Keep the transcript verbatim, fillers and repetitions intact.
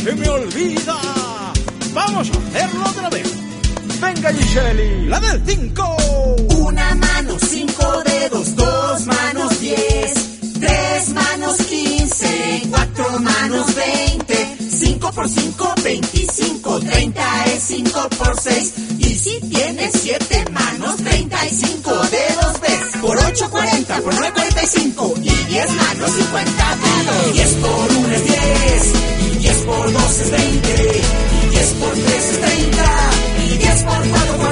se me olvida. Vamos a hacerlo otra vez. Venga, Giseli, la del cinco. Una mano, cinco dedos, dos manos, diez. Tres manos, quince. Cuatro manos, veinte. Cinco por cinco, veinticinco. Treinta es cinco por seis. Y si tienes siete manos, treinta y cinco dedos ves. Por ocho, cuarenta. Por nueve, cuarenta y cinco. Y diez manos, cincuenta dedos. Diez por uno es diez. Y diez por dos es veinte. Y diez por tres es treinta. Y diez por cuatro